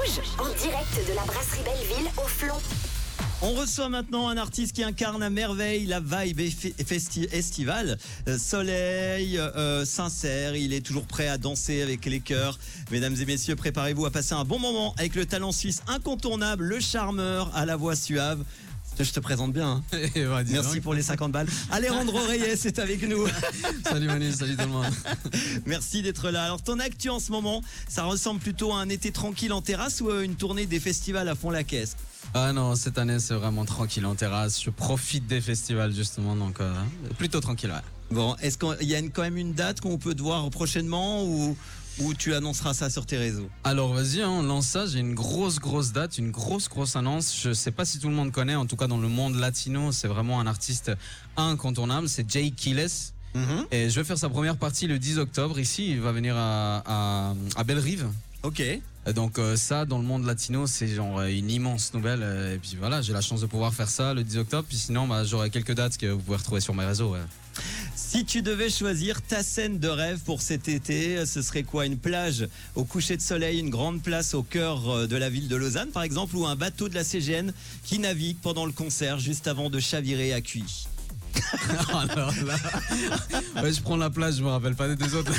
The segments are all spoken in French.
Rouge, en direct de la brasserie Belleville au Flon. On reçoit maintenant un artiste qui incarne à merveille la vibe estivale. Soleil, sincère, il est toujours prêt à danser avec les cœurs. Mesdames et messieurs, préparez-vous à passer un bon moment avec le talent suisse incontournable, le charmeur à la voix suave. Je te présente bien. Hein. Merci pour les 50 balles. Alejandro Reyes est avec nous. Salut Manu, salut tout le monde. Merci d'être là. Alors ton actu en ce moment, ça ressemble plutôt à un été tranquille en terrasse ou à une tournée des festivals à fond la caisse? Ah non, cette année c'est vraiment tranquille en terrasse. Je profite des festivals justement, donc plutôt tranquille. Ouais. Bon, est-ce qu'il y a quand même une date qu'on peut te voir prochainement ou tu annonceras ça sur tes réseaux? Alors vas-y, on lance ça. J'ai une grosse date, une grosse annonce. Je sais pas si tout le monde connaît, en tout cas dans le monde latino, c'est vraiment un artiste incontournable. C'est Jay Quiles. Et je vais faire sa première partie le 10 octobre ici. Il va venir à Bellerive. Ok. Donc ça, dans le monde latino, c'est genre une immense nouvelle. Et puis voilà, j'ai la chance de pouvoir faire ça le 10 octobre. Puis sinon, j'aurai quelques dates que vous pouvez retrouver sur mes réseaux. Ouais. Si tu devais choisir ta scène de rêve pour cet été, ce serait quoi? Une plage au coucher de soleil, une grande place au cœur de la ville de Lausanne, par exemple, ou un bateau de la CGN qui navigue pendant le concert juste avant de chavirer à Cuy? Alors là, ouais, je prends la plage, je me rappelle pas des autres.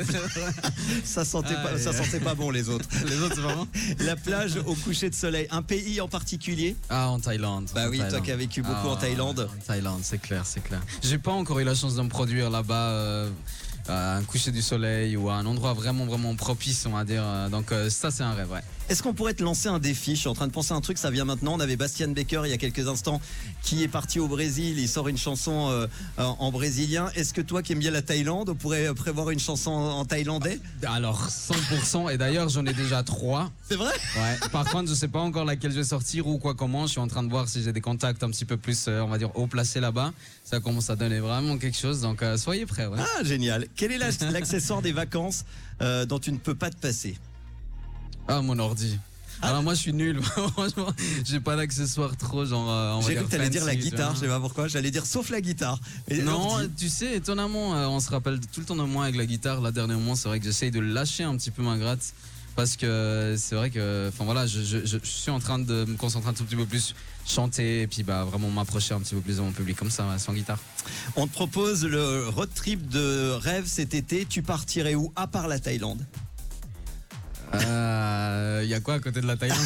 Ça sentait pas bon les autres. Les autres, c'est vraiment la plage au coucher de soleil. Un pays en particulier? Ah, en Thaïlande. Bah oui, toi qui as vécu beaucoup en Thaïlande. En Thaïlande, c'est clair. J'ai pas encore eu la chance de me produire là-bas. À un coucher du soleil ou à un endroit vraiment propice, on va dire. Donc ça, c'est un rêve, ouais. Est-ce qu'on pourrait te lancer un défi? Je suis en train de penser à un truc, ça vient maintenant. On avait Bastian Baker il y a quelques instants qui est parti au Brésil. Il sort une chanson en brésilien. Est-ce que toi qui aimes bien la Thaïlande, on pourrait prévoir une chanson en thaïlandais? Alors 100%. Et d'ailleurs, j'en ai déjà 3. C'est vrai? Ouais. Par contre, je sais pas encore laquelle je vais sortir ou quoi, comment. Je suis en train de voir si j'ai des contacts un petit peu plus, on va dire, haut placés là-bas. Ça commence à donner vraiment quelque chose. Donc soyez prêts. Ouais. Ah, génial. Quel est l'accessoire des vacances dont tu ne peux pas te passer? Ah, mon ordi. Alors moi je suis nul, franchement, j'ai pas d'accessoires trop genre. J'ai cru que t'allais dire la guitare, je sais pas pourquoi. J'allais dire sauf la guitare. Et non, tu sais, étonnamment, on se rappelle tout le temps de moi avec la guitare. Là dernièrement, c'est vrai que j'essaye de lâcher un petit peu ma gratte parce que c'est vrai que, enfin voilà, je suis en train de me concentrer un tout petit peu plus, chanter et puis vraiment m'approcher un petit peu plus de mon public comme ça, sans guitare. On te propose le road trip de rêve cet été. Tu partirais où à part la Thaïlande? Il y a quoi à côté de la Thaïlande?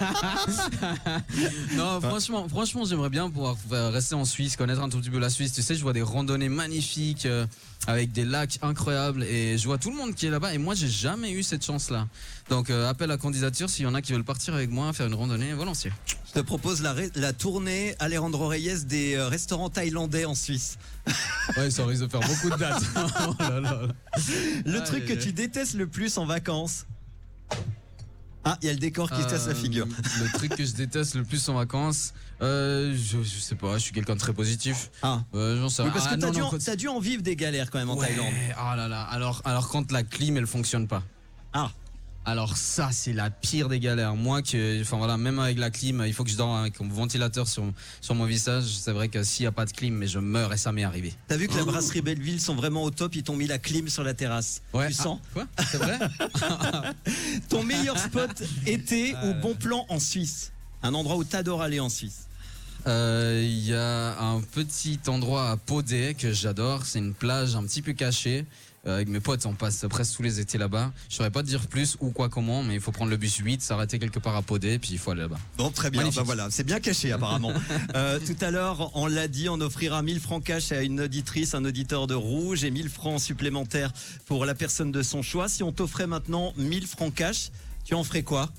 Non, franchement, j'aimerais bien pouvoir rester en Suisse, connaître un tout petit peu la Suisse. Tu sais, je vois des randonnées magnifiques avec des lacs incroyables et je vois tout le monde qui est là-bas et moi, j'ai jamais eu cette chance-là. Donc, appel à candidature, s'il y en a qui veulent partir avec moi, faire une randonnée, volontiers. Je te propose la tournée Alejandro Reyes des restaurants thaïlandais en Suisse. Ouais, ça risque de faire beaucoup de dates. Oh là là. Le truc que tu détestes le plus en vacances? Ah, il y a le décor qui se casse la figure. Le truc que je déteste le plus en vacances, je sais pas, je suis quelqu'un de très positif. Ah, j'en sais oui, parce que non, t'as dû en vivre des galères quand même en Thaïlande. Oh là là, alors quand la clim elle fonctionne pas. Ah. Alors ça c'est la pire des galères. Moi même avec la clim, il faut que je dors avec mon ventilateur sur mon visage. C'est vrai que s'il y a pas de clim, mais je meurs et ça m'est arrivé. T'as vu que la brasserie Belleville sont vraiment au top, ils t'ont mis la clim sur la terrasse. Ouais. Tu sens? Quoi? C'est vrai? Ton meilleur spot été ou bon plan en Suisse? Un endroit où t'adores aller en Suisse? Il y a un petit endroit à Podé que j'adore. C'est une plage un petit peu cachée. Avec mes potes, on passe presque tous les étés là-bas. Je saurais pas te dire plus ou quoi comment, mais il faut prendre le bus 8, s'arrêter quelque part à Podé, puis il faut aller là-bas. Bon, très bien. Bah voilà, c'est bien caché apparemment. Tout à l'heure, on l'a dit, on offrira 1000 francs cash à une auditrice, un auditeur de Rouge et 1000 francs supplémentaires pour la personne de son choix. Si on t'offrait maintenant 1000 francs cash, tu en ferais quoi?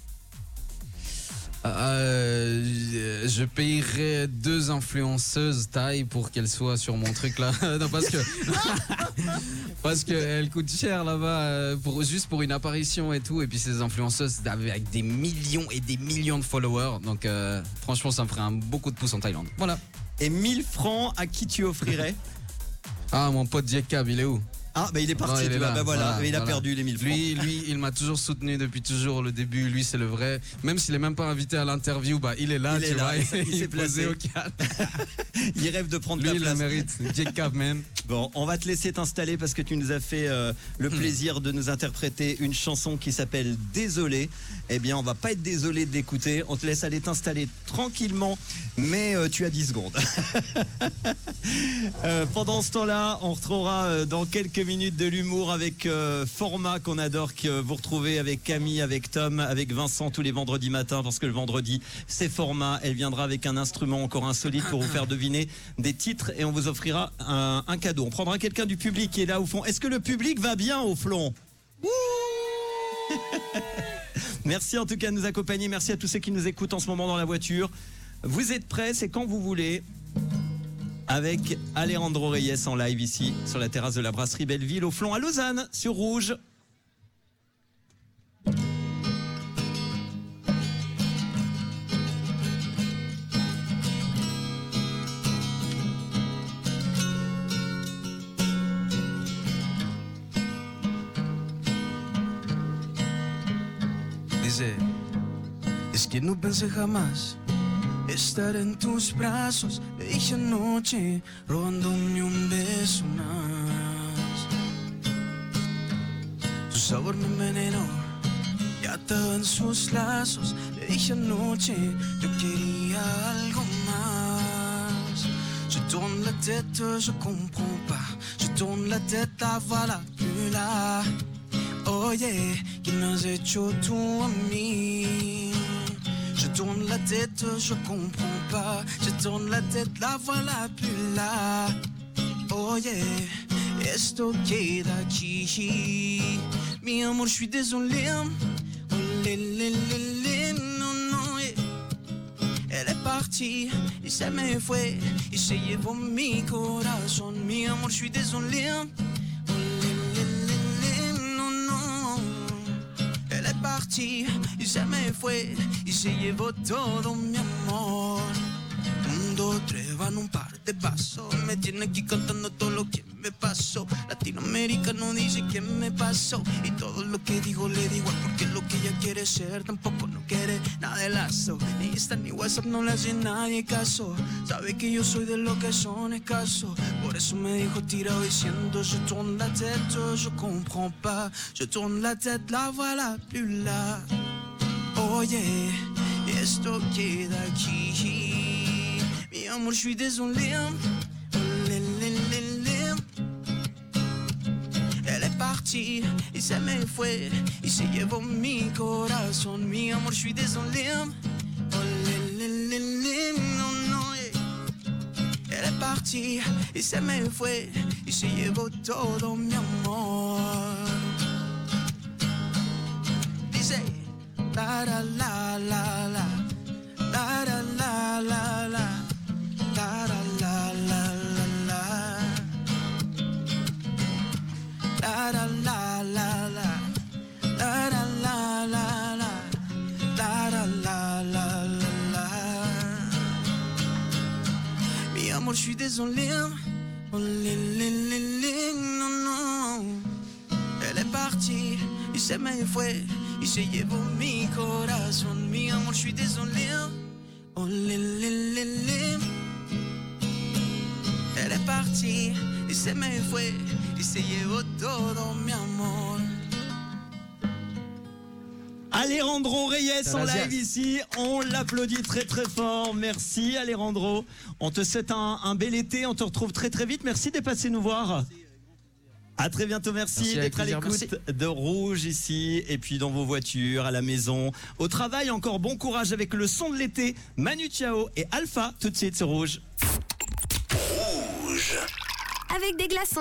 Je payerais 2 influenceuses taille pour qu'elles soient sur mon truc là. Non, parce que elles coûtent cher là-bas juste pour une apparition et tout. Et puis ces influenceuses avec des millions et des millions de followers. Donc franchement, ça me ferait beaucoup de pouces en Thaïlande. Voilà. Et 1000 francs à qui tu offrirais? Ah, mon pote Jacob, il est où? Ah, bah il est parti, Non, il tu est vois, là, bah voilà, il a voilà. perdu les 1000 francs. Lui, il m'a toujours soutenu depuis toujours le début. Lui, c'est le vrai. Même s'il est même pas invité à l'interview, bah il est là, Il est tu là, vois. il s'est Il est placé. posé au calme. Il rêve de prendre Lui, ta il le place. mérite. J-Cab, man. Bon, on va te laisser t'installer parce que tu nous as fait le plaisir de nous interpréter une chanson qui s'appelle Désolé. Eh bien, on va pas être désolé de l'écouter. On te laisse aller t'installer tranquillement, mais tu as 10 secondes. Pendant ce temps-là, on retrouvera dans quelques minutes de l'humour avec Format qu'on adore, que vous retrouvez avec Camille, avec Tom, avec Vincent tous les vendredis matins, parce que le vendredi, c'est Format. Elle viendra avec un instrument encore insolite pour vous faire deviner des titres et on vous offrira un cadeau. On prendra quelqu'un du public qui est là au fond. Est-ce que le public va bien au fond? Merci en tout cas de nous accompagner. Merci à tous ceux qui nous écoutent en ce moment dans la voiture. Vous êtes prêts? C'est quand vous voulez. Avec Alejandro Reyes en live ici sur la terrasse de la brasserie Belleville au Flon à Lausanne sur Rouge. Dice, es que no pensé jamás estar en tus brazos. Le dije anoche, robándome un beso más. Tu sabor me envenenó y atado en sus lazos. Le dije anoche, yo quería algo más. Je tourne la tête, je comprends pas. Je tourne la tête, la voilà plus là. Oye, ¿qué me has hecho tú a mí? Je tourne la tête, je comprends pas. Je tourne la tête, la voilà plus là. Oye, esto queda aquí. Mi amor, je suis désolé. Oh, no, no, Elle est partie, y se me fue, y se llevó mi corazón. Mi amor, je suis désolé. Parti, y se me fue y se llevó todo mi amor. 1, 2, 3, van un par de pasos. Me tiene aquí contando todo lo que me pasó. Latinoamericano dice que me pasó. Y todo lo que digo le digo porque lo que ella quiere ser tampoco no quiere nada de lazo. Ni Insta ni WhatsApp no le hace nadie caso. Sabe que yo soy de lo que son escasos. Por eso me dijo tirado diciendo je tourne la tête, je comprends pas. Je tourne la tête, la voilà plus là. Oye, esto queda aquí. Mi amor, je suis désolé. Elle est partie y se me fue y se llevó mi corazón. Mi amor, je suis désolé. No, no, Elle est partie y se me fue y se llevó todo mi amor. Dice la la la la la la la la la la. La la la la la la la la la la la la la la la la la la. Mi amor, je suis désolé. Oh, no, no. Elle est partie y se me fue y se llevó mi corazón. Mi amor, je suis désolé. Oh, Elle est partie y se me fue y se llevó todo mi amor. Alejandro Reyes en Gracias. live ici, on l'applaudit très très fort. Merci Alejandro. On te souhaite un bel été, on te retrouve très très vite. Merci d'être passé nous voir. À très bientôt, merci avec d'être à plaisir, l'écoute de Rouge ici, et puis dans vos voitures, à la maison, au travail. Encore bon courage avec le son de l'été. Manu Chao et Alpha tout de suite sur Rouge. Avec des glaçons.